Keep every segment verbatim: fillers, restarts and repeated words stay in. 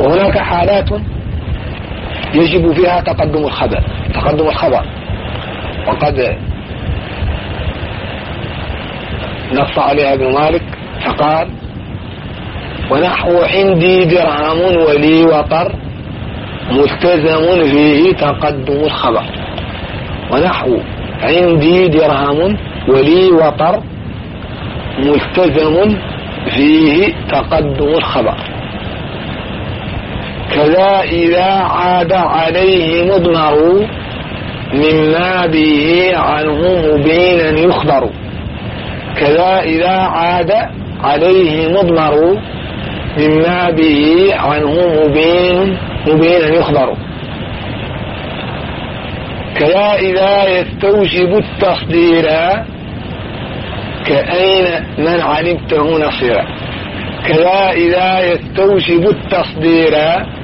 وهناك حالات يجب فيها تقدم الخبر تقدم الخبر وقد نص عليها ابن مالك فقال: ونحو عندي درهم ولي وطر ملتزم فيه تقدم الخبر. ونحو عندي درهم ولي وطر ملتزم فيه تقدم الخبر. كذا إذا عاد عليه مضمر مما به عنه مبينا يخبر. كذا إذا عاد عليه مضمر مما به عنه مبين مبينا يخبر. كذا إذا يستوجب التصدير كأين من علمته نصيرا. كذا إذا يستوجب التصدير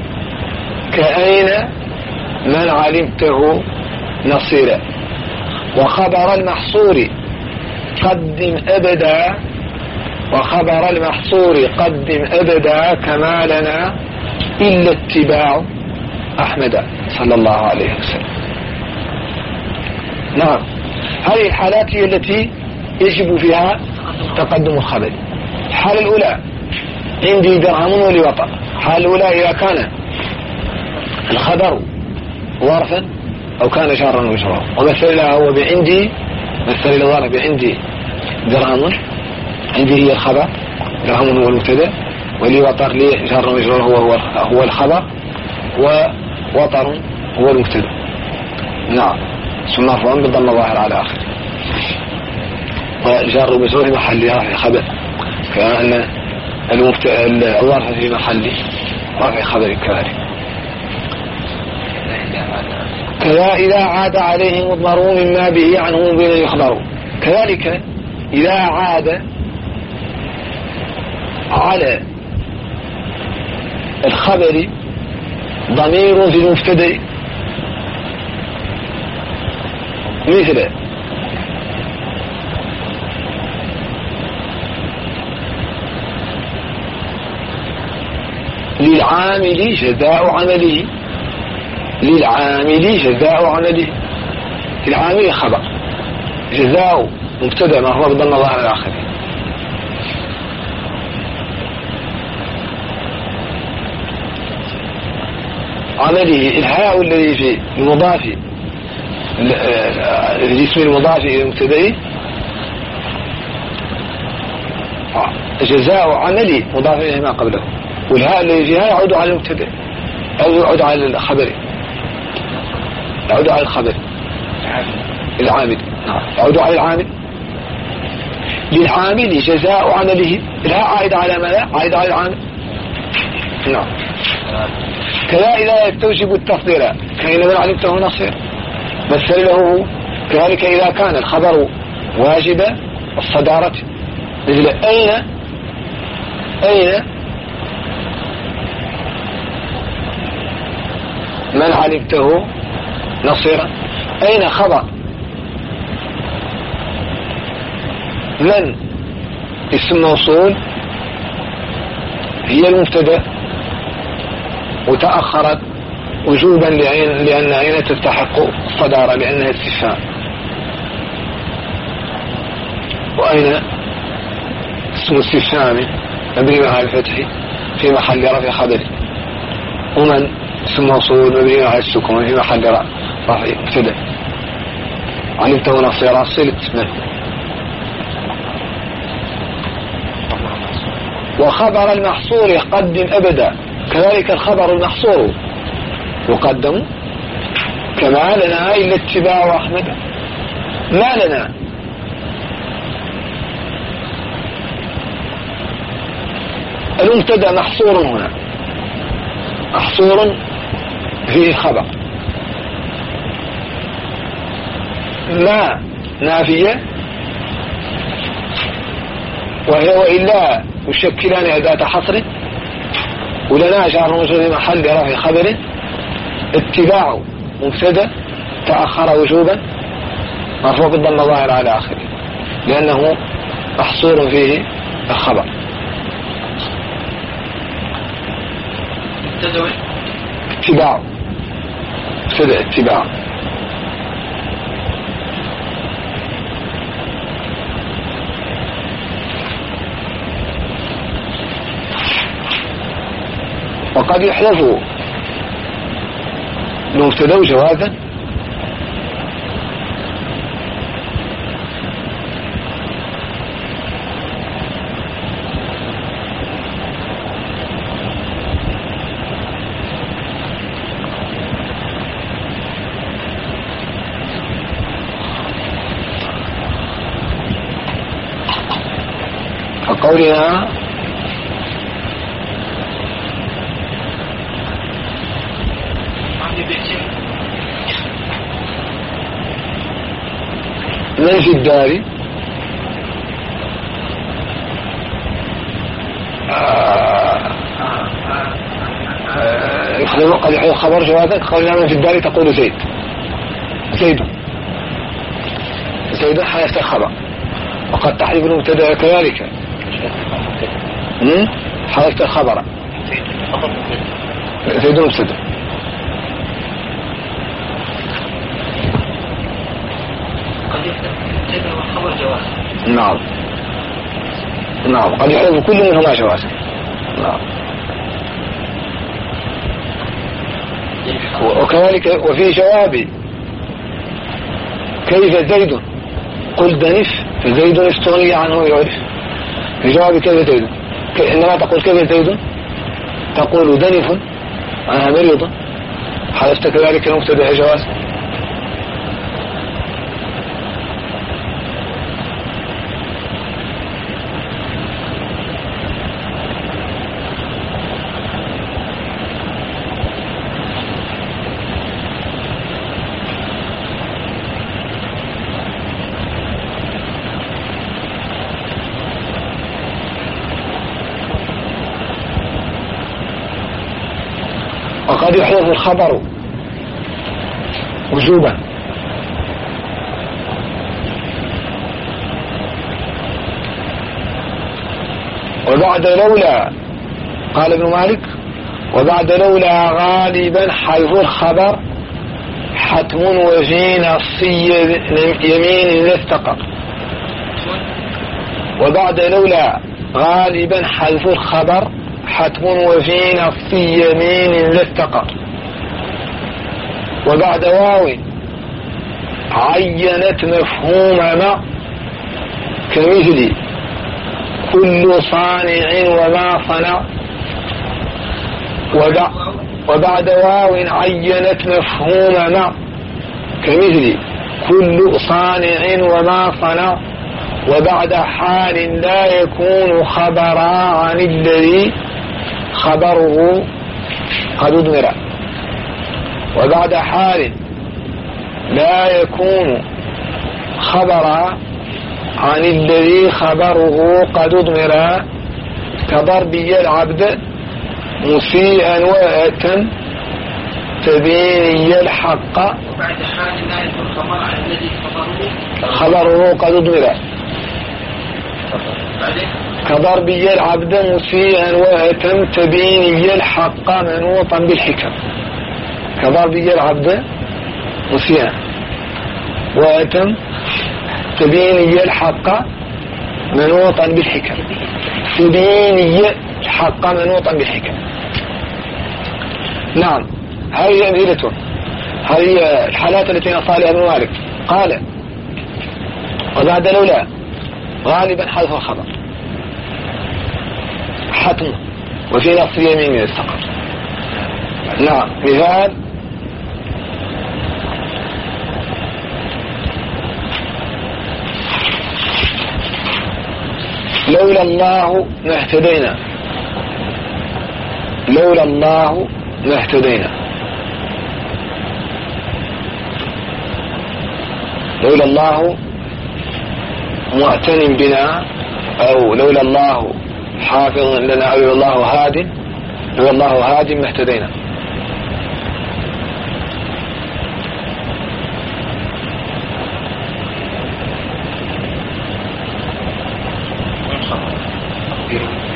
كأين من علمته نصيرا. وخبر المحصور قدم أبدا وخبر المحصور قدم أبدا كما لنا إلا اتباع أحمد صلى الله عليه وسلم. نعم، هذه الحالات هي التي يجب فيها تقدم الخبر. الحالة الأولى عندي درهم ولي وطر. الحالة الأولى إذا كان الخبر ظرفا أو كان شارا ومجرورا. ومثل له هو بعندي، مثل له ظرف بعندي درهم، عندي هي الخبر، درهم هو المبتدا، ولي وطر لي شار ومجرور هو هو هو الخبر، ووطر هو المبتدا. نعم، ثم مرفوع بالضم الظاهر على آخر، وجار ومجرور في محل رفع خبر، كأن الظرف في محل رفع خبر كذلك. كذا إذا عاد عليه مضمر مما به عنه مبين يخبر. كذلك إذا عاد على الخبر ضمير في المبتدأ مثل للعامل جزاء عمله. للعامل جزاء عمله. العامل خبر، جزاء مبتدأ مرفوع بالضم الظاهر على آخره. عمله الهاء الذي في المضاف الاسم المضاف إلى المبتدأ جزاء عمله مضاف إليه ما قبله، والهاء الذي فيها يعود على المبتدأ أو يعود على الخبر، يعود على الخبر العامل، يعود على العامل. للعامل جزاء عمله، الهاء عائد على ماذا؟ عائد على العامل. نعم. كذا إذا يستوجب التصدير كأين من علمته نصير، مثل له كذلك إذا كان الخبر واجب الصدارة مثل أين أين من علمته نصيرا. أين خبر من اسم موصول هي المبتدا وتأخرت وجوبا لأن أين تستحق الصدارة لأنها استفهام. وأين اسم استفهام مبني على الفتح في محل رفع خبر، ومن اسم موصول مبني على السكون في محل رفع مبتدا. علمته نصيرا صلة منه. وخبر المحصور قدم أبدا، كذلك الخبر المحصور يقدم كما لنا إلا اتباع أحمد. ما لنا المبتدا محصور هنا، محصور فيه خبر. ما نافية وهي وإلا يشكلان أداة حصر، ولنا جار ومجرور في محل رفع خبر. اتباع مبتدا تأخر وجوبا مرفوع بالضم الظاهر على آخره لأنه محصور فيه الخبر. اتباع مبتدأ اتباع. وقد يحذف المبتدأ جوازا كقولنا من في الدار قد يحيي خبر جوازا كقولنا من في الدار تقول زيد زيد زيد حيث الخبر. وقد تحذف المبتدأ كذلك حذفت الخبر زيد مبتدأ. قد يحذف المبتدأ والخبر جوازا. نعم نعم قد يحذف كل منهما جوازا. نعم. وكذلك وفي جواب كيف زيد قل دنف فزيد استغني عنه يعرف. في جواب كيف زيد إنما تقول كيف زيد تقول دنف أنا مريض حدثت كذلك المبتدأ جواز. وقد يحذف الخبر وجوبا وبعد لولا قال ابن مالك وبعد لولا غالبا حيث الخبر حتم وفي نصي يمين استقر. وبعد لولا غالبا حيث الخبر حتم وفي نص يمين لاستقر. وبعد واو عينت مفهوم ما كمثل كل صانع وما صنع. وبعد واو عينت مفهوم ما كمثل كل صانع وما صنع. وبعد حال لا يكون خبرا عن الذي خبره قد أضمر. وبعد حال لا يكون خبرا عن الذي خبره قد أضمر كضربي العبد مسيئا وآتا تبيني الحق. وبعد حال لا يكون خبر عن الذي خبره خبره قد أضمر كضربي العبد مسيئا وأتم تبيني الحق منوطا بالحكم. كضربي العبد مسيئا وأتم تبيني الحق منوطا بالحكم. تبيني الحق منوطا بالحكم. نعم هذه أمثلته. هذه الحالات التي نصالها ابن مالك. قال وبعد لولا غالبا حذف الخبر حتم وفي نص يمين يستقر. نعم مثال لولا الله ما اهتدينا. لولا الله ما اهتدينا. لولا الله معتن بنا أو لولا الله حافظ لنا أو لولا الله هاد. لولا الله هاد ما اهتدينا.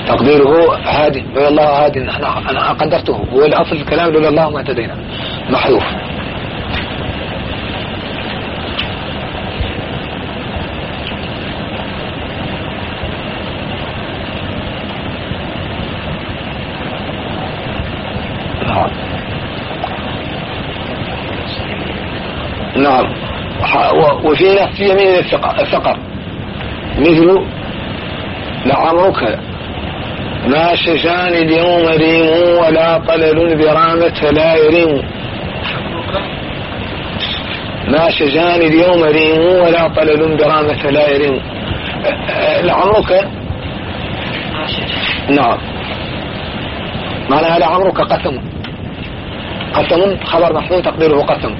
تقديره هادي لولا الله هادي، أنا أنا قدرته، هو الأصل الكلام لولا الله ما اهتدينا، محذوف. نعم. وفي نفس يمين الثقر مثل لعمرك ما شجان اليوم ريم ولا طلل برامة لا يريم. ما شجان اليوم ريم ولا طلل برامة لا يريم. لعمرك نعم معناها لعمرك قسم، قسم خبر محذوف تقديره قسم.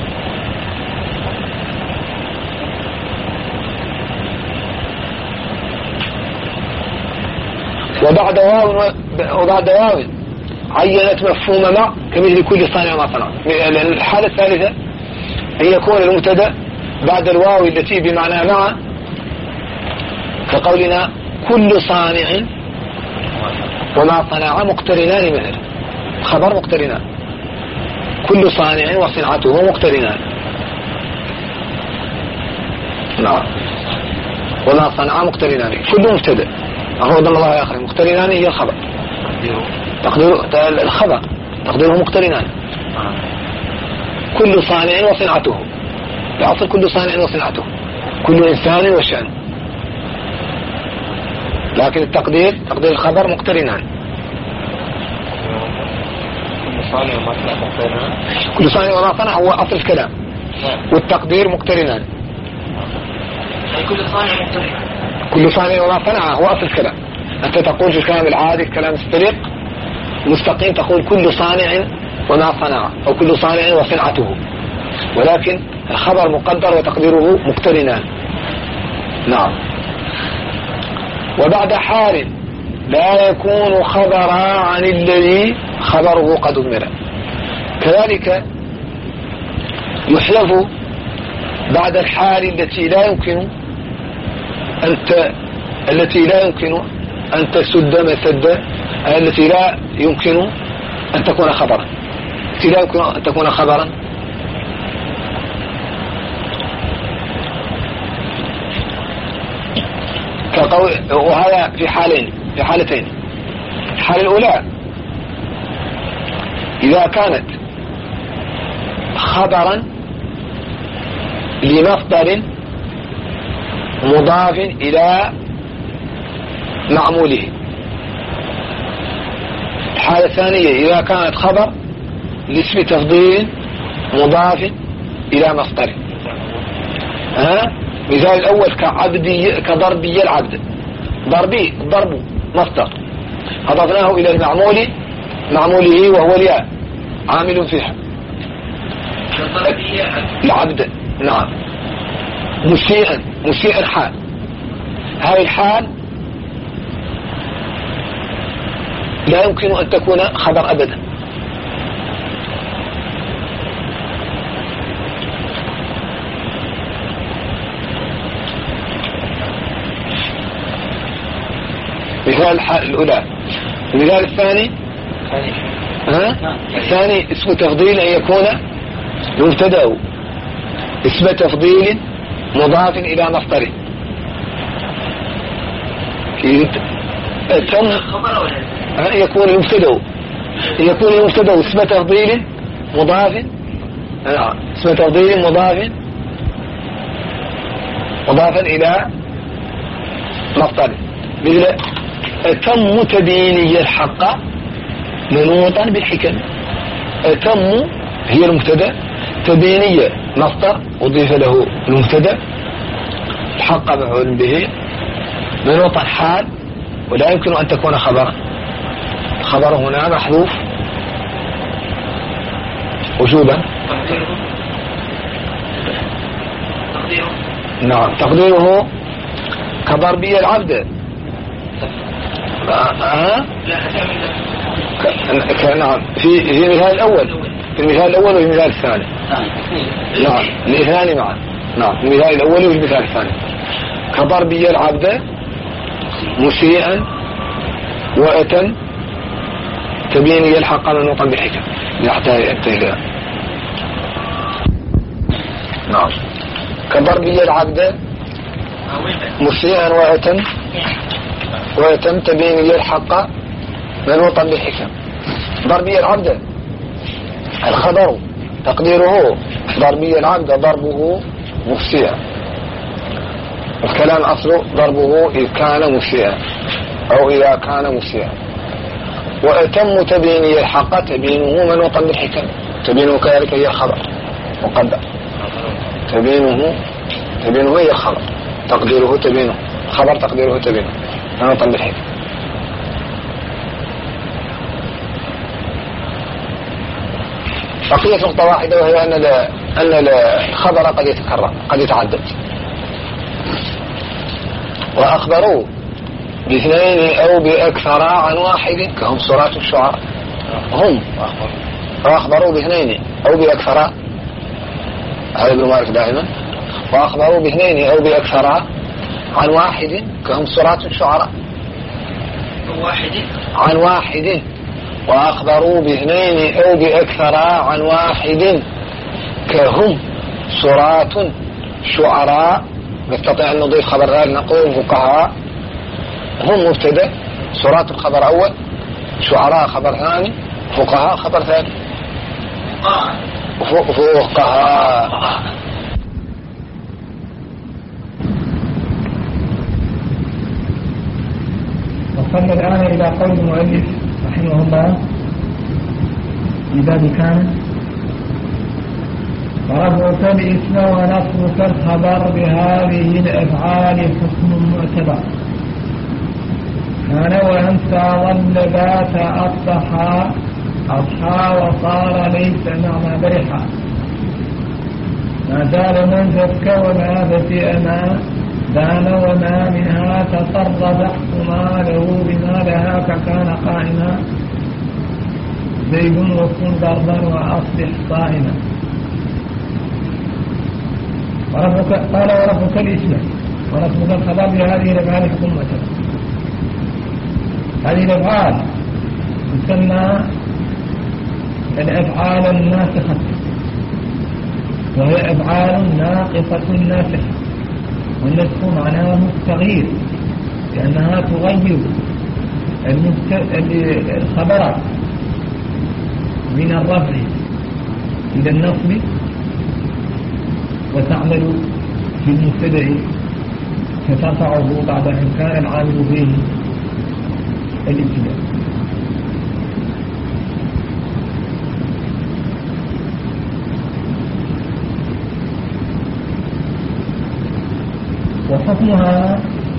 وبعد واو وبعد واو عينت مفهوم مع كمثل كل صانع ما صنع. لأن الحالة الثالثة أن يكون المبتدا بعد الواو التي بمعنى مع، كقولنا كل صانع وما صنع مقترنان، مثل خبر مقترنان، كل صانع وصنعته مقترنان. نعم. وما صنع مقترنان كل مبتدا هو ضم الله آخر، مقترنان هي الخبر، تقدير الخبر تقديره مقترنان. كل صانع وصنعته، الأصل كل صانع وصنعته، كل إنسان وشأنه، لكن التقدير تقدير الخبر مقترنان. كل صانع وما صنع مقترنان، كل صانع وما صنع هو أصل الكلام، والتقدير مقترنان. كل صانع مقترنان، كل صانع وما صنع هو أصل الكلام. أنت تقول في الكلام العادي الكلام السليق مستقيم تقول كل صانع وما صنع أو كل صانع وصنعته، ولكن الخبر مقدر وتقديره مقترنان. نعم. وبعد حال لا يكون خبرا عن الذي خبره قد أمر. كذلك يحذف بعد الحال التي لا يمكن أنت التي لا يمكن أن تسد مسد، التي لا يمكن أن تكون خبرا، التي لا يمكن أن تكون خبرا. كقول، وهذا في حالين في حالتين. الحالة الأولى إذا كانت خبرا لمصدر مضاف إلى معموله. الحالة الثانية إذا كانت خبر لاسم تفضيل مضاف إلى مصدر. ها مثال الأول كعبدي كضربي العبد، ضربي ضرب مصدر أضفناه إلى المعمول معموله وهو الياء عامل فيها العبد. نعم. مسيئا مسيئا حال، هذه الحال لا يمكن أن تكون خبر أبدا. مثال الحال الأولى. المثال الثاني ها؟ الثاني اسم تفضيل أن يكون مبتدأ اسم تفضيل مضاف إلى مصدره. تم يكون المبتدأ يكون المبتدأ اسم تفضيل مضاف اسم تفضيل مضاف مضافا إلى مصدره، مثل تم تبيني الحق منوطا بالحكم. تم هي المبتدأ، تبينية مصدر أضيف له المبتدأ، الحق مفعول به، منوطا حال ولا يمكن أن تكون خبرا. الخبر هنا محذوف وجوبا. نعم. تقديره كضربي العبد. أه؟ نعم. في في المثال الأول في المثال الأول وفي المثال الثاني. نعم. الاثنان معا. نعم. المثال الأول وفي المثال الثاني. كضربي العبد مسيئا وأتم تبين يلحق منوطا بحكم يحتاج التهيئة. نعم كضربي العبد مسيئا وأتم وأتم تبين يلحق منوطا بحكم. ضربي العبد الخبر تقديره ضربي العبد ضربه مسيئا. الكلام أصله ضربه إذ كان مسيئا أو إذا كان مسيئا. وأتم تبين يلحق تبينه منوطا بالحكم. تبينه كذلك هي الخبر مقدر. تبينه تبينه هي الخبر تقديره تبينه خبر تقديره تبينه منوطا بالحكم. بقية نقطة واحدة وهي أن أن الخبر قد يتكرر قد يتعدد. وأخبروا باثنين أو بأكثر عن واحد كهم سورات الشعراء. هم وأخبروا باثنين أو بأكثر هذا ابن مالك دائما. وأخبروا باثنين أو بأكثر عن واحد كهم سورات الشعراء. واحد عن واحد. وأخبروا باثنين أو بأكثر عن واحد كهم سورات شعراء. نستطيع أن نضيف خبر غير نقول فقهاء هم مبتدأ سورات الخبر أول شعراء خبر ثاني فقهاء خبر ثاني فقهاء. وصلنا الآن إلى قول المؤلف رحمه الله بباب كان ورفعك الاسم ونصبك الخبر بهذه الأفعال حكم معتبر. كان وأنسى ظل ذات أصحى أصحى وصار ليس معنى برحا. ما زال من زكى وما بتئ ما دان وما منها تصرف احكما له بما لها فكان قائما زيد وكن ضربا وأصبح صائما. ورفك قال ورفك الاسم ورفك الخبر بهذه الأفعال حكم معتبر. هذه الأفعال تسمى الأفعال الناسخة وهي أفعال ناقصة ناسخة. والنسخ معناه التغيير لأنها تغير الخبر من الرفع إلى النصب وتعمل في المبتدأ فترفعه بعد أن كان العامل فيه الابتداء. وحكمها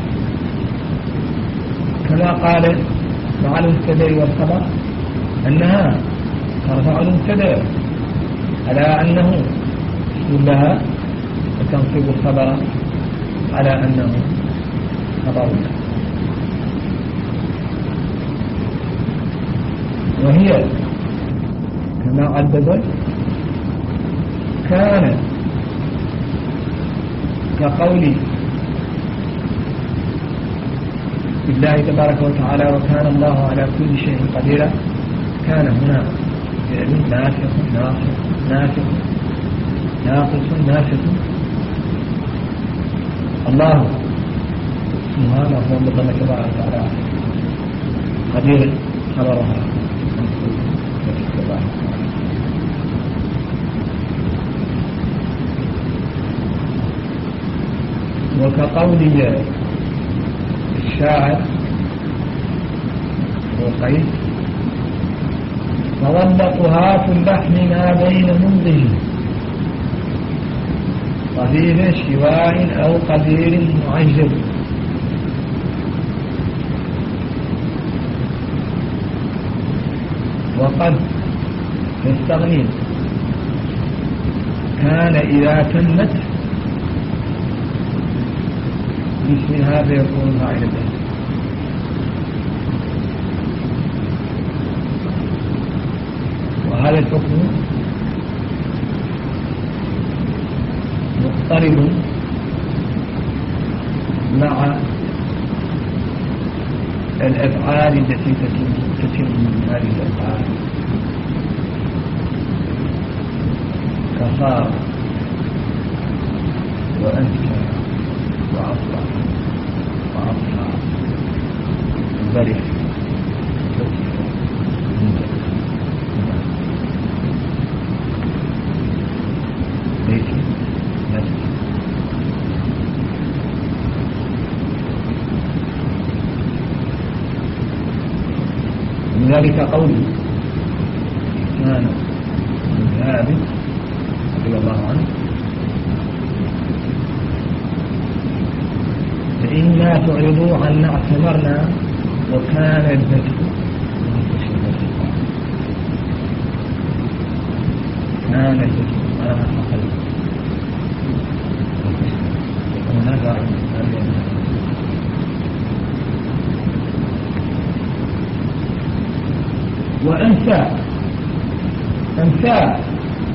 كما قال مع المبتدأ والخبر أنها ترفع المبتدأ على أنه اسم لها وتنصب الخبر على أنه خبر لها. وهي كما عددت كان كقول بالله تبارك وتعالى وكان الله على كل شيء قديرا. كان هنا فعل ناسخ ناقص ناسخ ناقص ناسخ. الله اسمها مرفوع بالضمة تبارك وتعالى قدير خبرها وكقول الشاعر وقيس فظلقها في اللحم ما بين منضج طبيب شواء أو قدير معجب. وقد يستغني كان إذا تمت باسم هذا يكون فاعل به. وهذا الحكم مقترب مع الأفعال التي تتم من هذه الأفعال كصار وأنكى وأصلح وأصحى وبرح ليس نفس من ذلك قولي كان من ثابت رضي الله عنه فإنا تعرضوا عنا اعتمرنا وكان البدء كان البدء على ما حصل ونزع وأنسى أنسى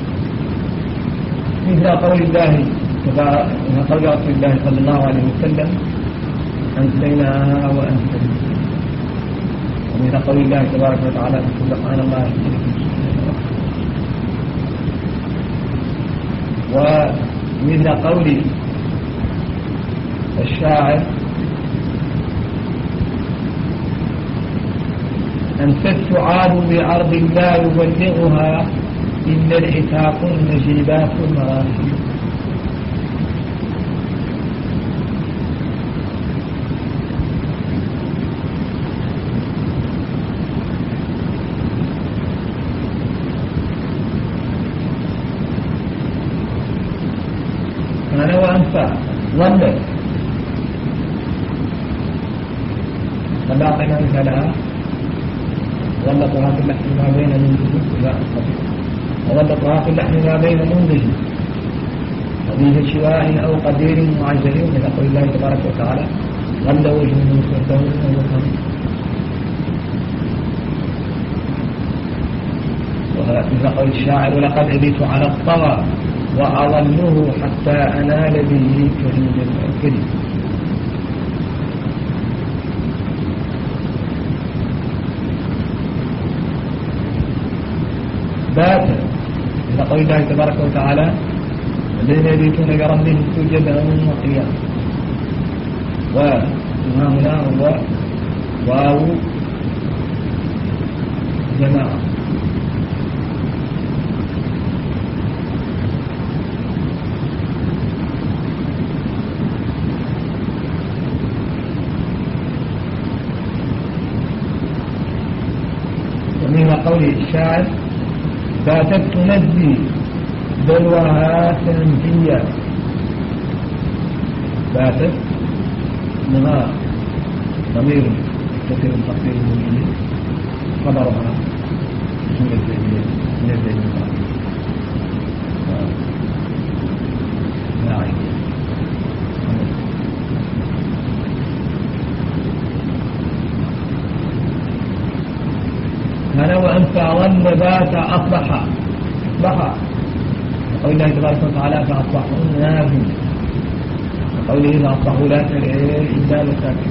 مثل قول الله تبارك قول رسول الله صلى الله عليه وسلم أنسيناها وأنسينا ومثل قول الله تبارك وتعالى سبحان الله ومثل قول الشاعر أنسى السعاد بعرض لا يبلغها إلا العتاق النجيبات المراحل أنا وأنفع ظلت فلا أعطينا مثالها ظلتها في اللحم ما بين منزل لا وظلتها في اللحم ما بين منزل وفيه شواء أو قدير معجل من قول الله تبارك وتعالى ظل وجه مسوده ومخم ومثل قول الشاعر ولقد أبيت على الطغى وأظله حتى أنال به كريم الكريم بات إلى قول الله تبارك وتعالى الذين يبيتون بربهم سجدا وقياما وما هنا هو واو جماعة ومن قول الشاعر باتت تنزي بلوها تنزيا باتت نهار ضمير كثير تقدير المؤمنين خبرها من الزينية من الزينية لا عين أنا وأنت ظل بات أصبح أصبح وقول الله تبارك وتعالى فأصبحوا نادمين وقوله فأصبحوا لا ترى إلا مساكن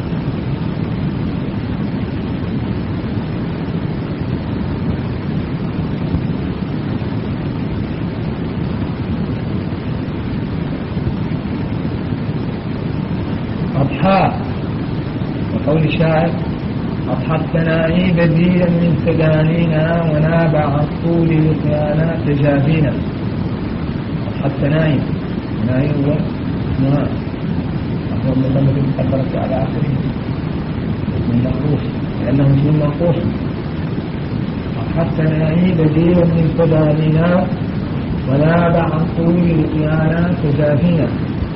أضحى وقول الشاعر أضحى الثنائي بديلا من سدانينا ونابع الطول لقيانا تجافينا أضحى الثنائي الثنائي هو اسمها أفضل من ضمة المقدرة على آخره من منقوص لأنه اسم منقوص أضحى الثنائي بديلا من سدانينا ونابع الطول لقيانا تجافينا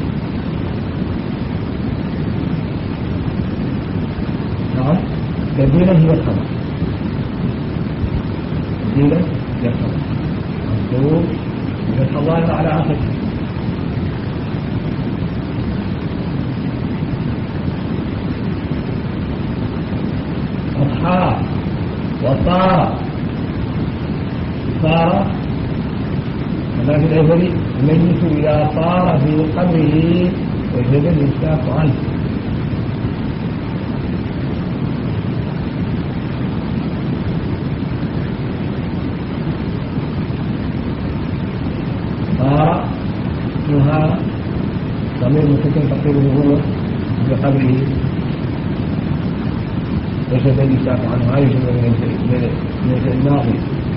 نعم بديلا هي الخبر بديلا هي الخبر مكتوب بفتح الله على آخره أضحى وصار صار كما في الأول الميت إذا صار في قبره وجب الإمساك عنه ضمير مستتر تقديره هو بقبره وجب أن يساق عنه عايش من الماضي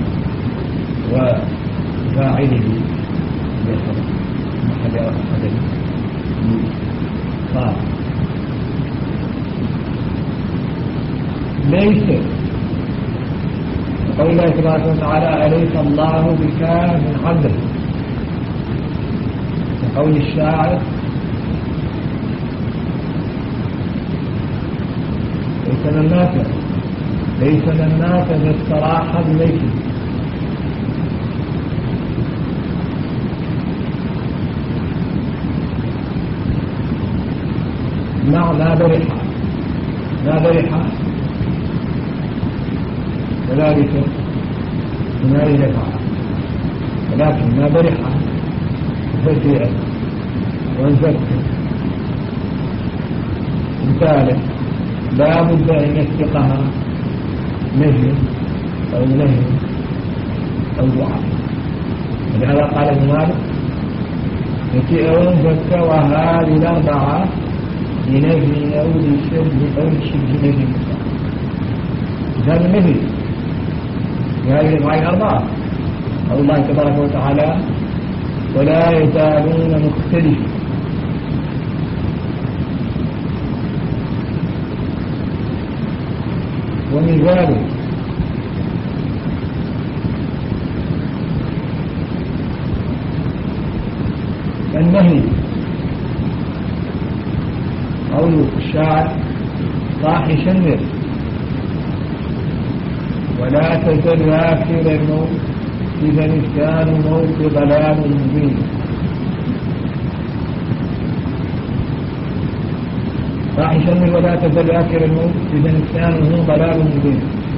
وفاعله بالخبر محل يرى الخبر قال ليس وقول الله تبارك وتعالى أليس الله بكاف عبده وقول الشاعر ليس من مات ليس من مات باستراح بميت مع ما برح ما برح كذلك ما يدفع ولكن ما برح فتئة وانفك مثاله لا بد أن يسبقها نهي أو نهي أو دعاء ولهذا قال ابن مالك فتئة وانفك وهذه الأربعة لنهي أو لشبه أو لشبه نهي هذا النهي هذه الأنواع الأربعة قال الله تبارك وتعالى ولا يزالون مختلفين ومن ذلك النهي قول الشاعر صاح شمر ولا تزل آخر الموت إذا نسيان الموت ضلال مبين صاح شمر ولا تزل آخر الموت إذا نسيانه ضلال مبين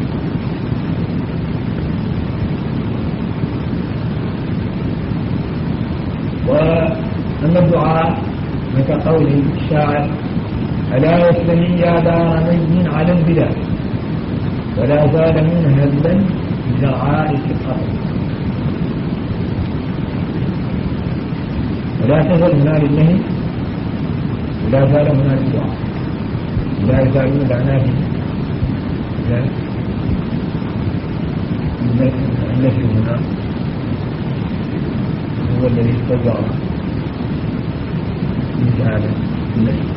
وأما الدعاء كقول الشاعر ألا يسلمي يا دار مجد على البلاد ولا زال منهزا بزرعاء في القبر ولا تزال هنا للنهي ولا زال هنا للدعاء ولا يزالون العناف لا النفي هنا هو الذي استجر من هذا النفي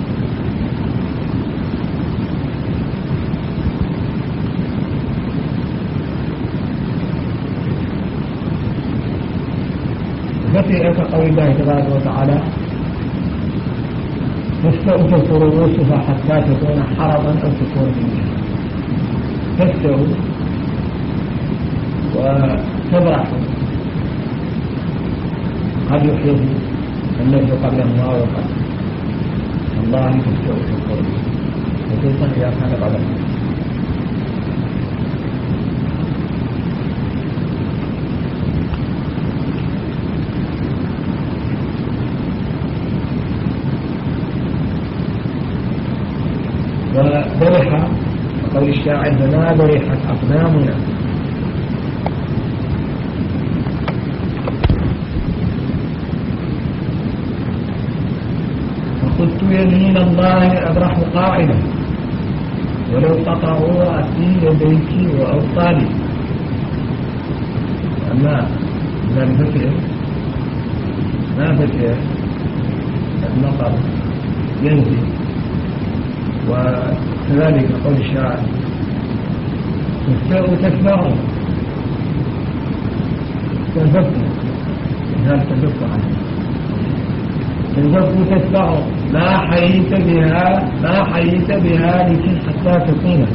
فتئة كقول الله تبارك وتعالى تستأتف رؤوسها حتى تكون حرضا أو تكون منها تستأ وتبرح قد يحيط النفس قبل الله وقبل الله تستأتف رؤوسها خصوصا إذا كان قبل الله وبرح وقول الشاعر فما برحت أقدامنا فقلت يمين الله أبرح قاعدا ولو تقرأوا رأسي بيتي وأوصالي أما إذا الفتح ما فتح المطر ينزل وكذلك قول الشاعر تستاء تتبع تنفق هذا تنفق عنه تنفق تتبع ما حييت بها ما حييت بها لكن حتى تكون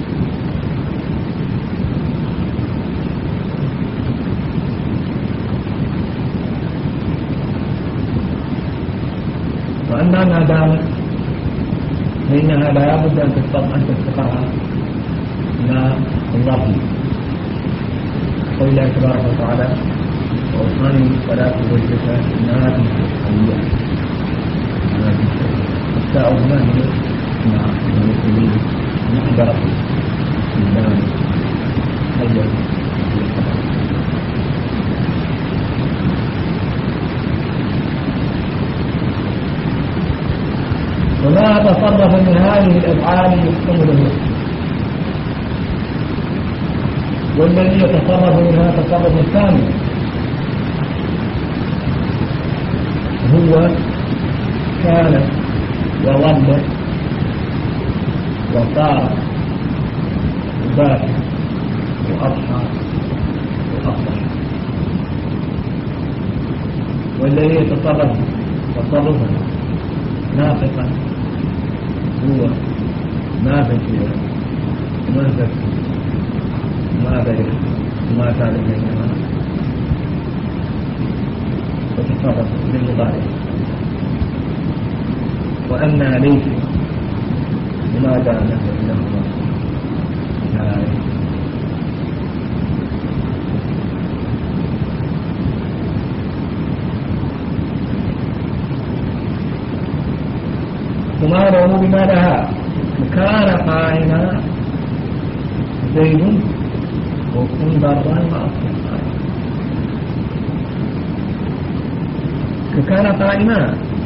وأما ما دامت فإنها لا بد أن تستطيع أن تستقرها ما الله فيه قول الله تبارك وتعالى وأوصاني الصلاة والزكاة ما في الحية ما في الساعة هنا هي مع المسلمين محضرة الإسلام حية وما تصرف من هذه الأفعال يحكم له، والذي يتصرف منها تصرف ثاني هو كان وظل وصار وبات وأضحى وأصبح. والذي يتصرف تصرفا ناقصا هو ما فكر وما فكر وما برح وما كان منهما وتصرف بالمضارع. وأما ليس وما دام بينهما ذلك. تماره بما لها كان قائما زيد وكن ضربا وأصبح. كان قائما